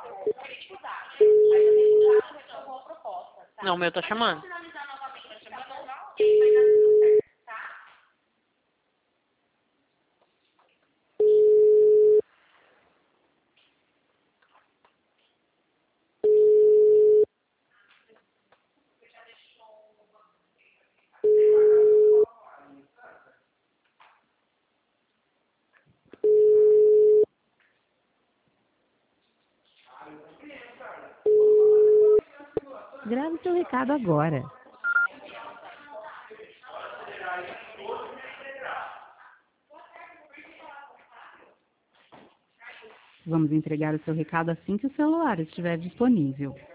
Não, o meu tá chamando. Grave seu recado agora. Vamos entregar o seu recado assim que o celular estiver disponível.